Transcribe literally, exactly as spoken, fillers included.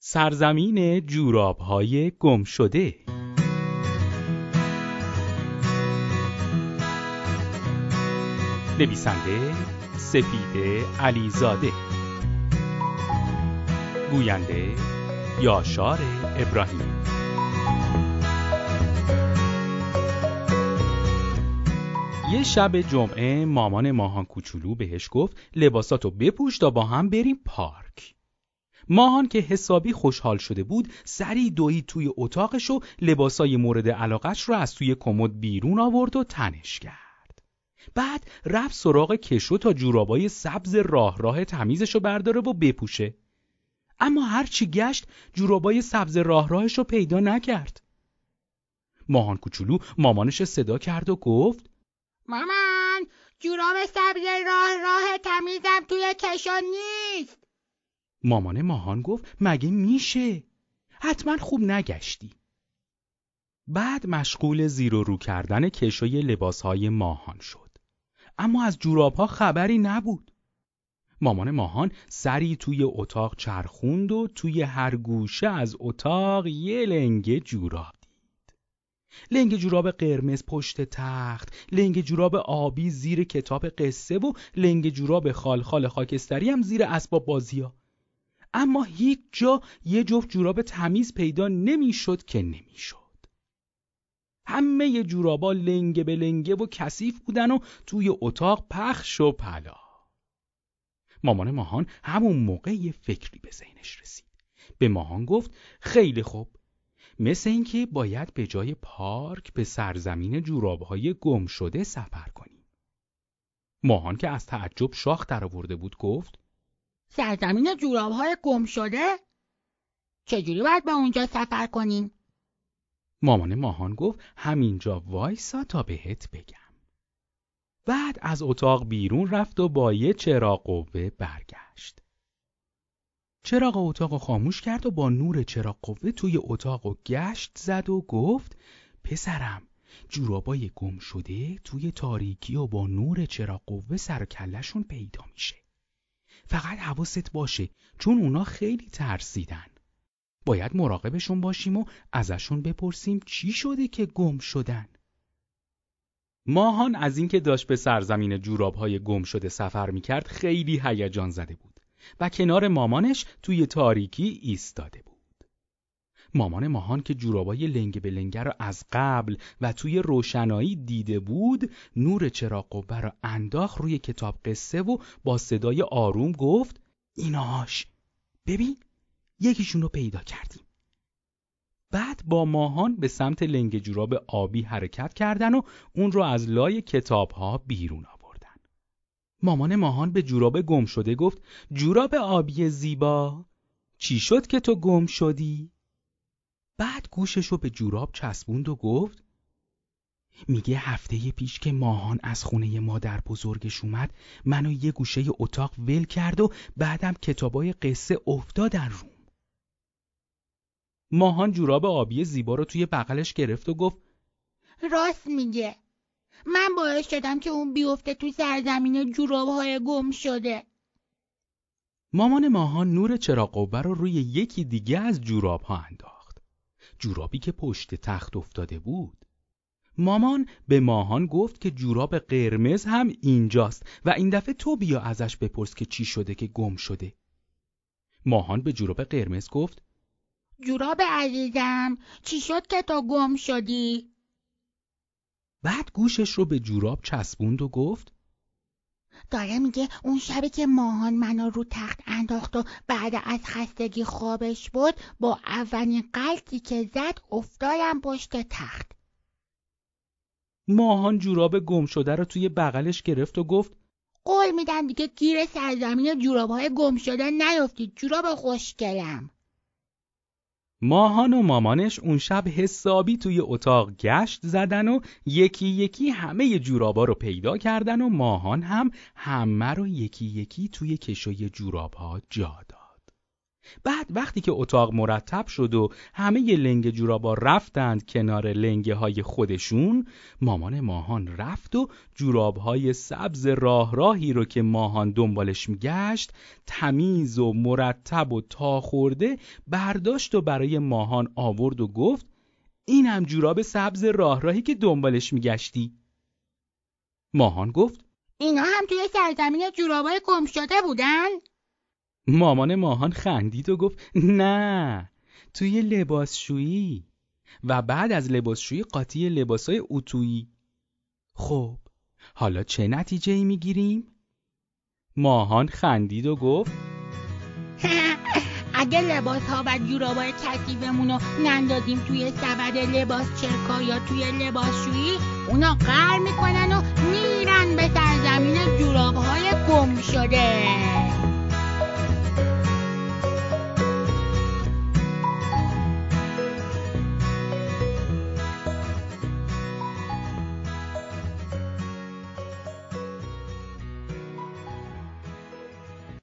سرزمین جوراب‌های گم شده. نویسنده سپیده علیزاده، گوینده یاشار ابراهیمی. یه شب جمعه مامان ماهان کوچولو بهش گفت لباساتو بپوش تا با هم بریم پارک. ماهان که حسابی خوشحال شده بود سریع دوید توی اتاقش و لباسای مورد علاقش رو از توی کمد بیرون آورد و تنش کرد. بعد رفت سراغ کشو تا جورابای سبز راه راه تمیزش رو برداره و بپوشه. اما هرچی گشت جورابای سبز راه راهش رو پیدا نکرد. ماهان کوچولو مامانش صدا کرد و گفت مامان، جوراب سبز راه راه تمیزم توی کشو نیست. مامان ماهان گفت مگه میشه؟ حتما خوب نگشتی. بعد مشغول زیر و رو کردن کشوی لباسهای ماهان شد. اما از جورابها خبری نبود. مامان ماهان سری توی اتاق چرخوند و توی هر گوشه از اتاق یه لنگه جوراب دید. لنگه جوراب قرمز پشت تخت، لنگه جوراب آبی زیر کتاب قصه و لنگه جوراب خال خال خاکستری هم زیر اسباب بازی‌ها. اما هیچ جا یه جفت جوراب تمیز پیدا نمیشد که نمیشد. همه جورابا لنگه به لنگه و کثیف بودن و توی اتاق پخش و پلا. مامان ماهان همون موقع یه فکری به ذهنش رسید. به ماهان گفت خیلی خوب، مثل این که باید به جای پارک به سرزمین جورابهای گم شده سفر کنیم. ماهان که از تعجب شاخ درآورده بود گفت سرزمین جوراب‌های گم شده؟ چجوری باید به اونجا سفر کنیم؟ مامان ماهان گفت همینجا وایسا تا بهت بگم. بعد از اتاق بیرون رفت و با یه چراغ قوه برگشت. چراغ اتاق خاموش کرد و با نور چراغ قوه توی اتاق گشت زد و گفت پسرم، جورابای گم شده توی تاریکی و با نور چراغ قوه سر و کله‌شون پیدا میشه. فقط حواست باشه چون اونا خیلی ترسیدن. باید مراقبشون باشیم و ازشون بپرسیم چی شده که گم شدن. ماهان از اینکه داشت به سرزمین جوراب‌های گم شده سفر میکرد خیلی هیجان زده بود و کنار مامانش توی تاریکی ایستاده بود. مامان ماهان که جورابای لنگه به لنگه رو از قبل و توی روشنایی دیده بود، نور چراغ قوه رو انداخت روی کتاب قصه و با صدای آروم گفت ایناش، ببین یکیشون رو پیدا کردیم. بعد با ماهان به سمت لنگه جوراب آبی حرکت کردن و اون رو از لای کتاب‌ها بیرون آوردن. مامان ماهان به جوراب گم شده گفت جوراب آبی زیبا، چی شد که تو گم شدی؟ بعد گوشش رو به جوراب چسبوند و گفت میگه هفته پیش که ماهان از خونه مادر بزرگش اومد منو یه گوشه اتاق ول کرد و بعدم کتابای قصه افتادن روم. ماهان جوراب آبی زیبا رو توی بغلش گرفت و گفت راست میگه، من باعث شدم که اون بیفته تو سرزمین جوراب‌های گم شده. مامان ماهان نور چراغ قوه رو روی یکی دیگه از جوراب‌ها انداخت. جورابی که پشت تخت افتاده بود. مامان به ماهان گفت که جوراب قرمز هم اینجاست و این دفعه تو بیا ازش بپرس که چی شده که گم شده. ماهان به جوراب قرمز گفت جوراب عزیزم، چی شد که تو گم شدی؟ بعد گوشش رو به جوراب چسبوند و گفت داره میگه اون شبی که ماهان منو رو تخت انداخت و بعد از خستگی خوابش بود با اولین غلطی که زد افتادم پشت تخت. ماهان جوراب گم شده رو توی بغلش گرفت و گفت قول میدم دیگه گیر سرزمین جوراب‌های گم شده نیفتید جوراب خوشگلم. ماهان و مامانش اون شب حسابی توی اتاق گشت زدن و یکی یکی همه جورابا رو پیدا کردن و ماهان هم همه رو یکی یکی توی کشوی جورابها جا داد. بعد وقتی که اتاق مرتب شد و همه ی لنگ جورابا رفتند کنار لنگه های خودشون، مامان ماهان رفت و جورابهای سبز راه راهی رو که ماهان دنبالش میگشت تمیز و مرتب و تا خورده برداشت و برای ماهان آورد و گفت اینم جوراب سبز راه راهی که دنبالش میگشتی. ماهان گفت اینا هم توی سرزمین جورابای گم شده بودن؟ مامان ماهان خندید و گفت نه، توی لباسشویی و بعد از لباسشویی قاطی لباسای اتویی. خب حالا چه نتیجه‌ای میگیریم؟ ماهان خندید و گفت اگه لباس ها و جورابای کثیفمون رو نندازیم توی سبد لباس چرکا یا توی لباسشویی، اونا قهر میکنن و میرن به سرزمین جورابهای گم شده.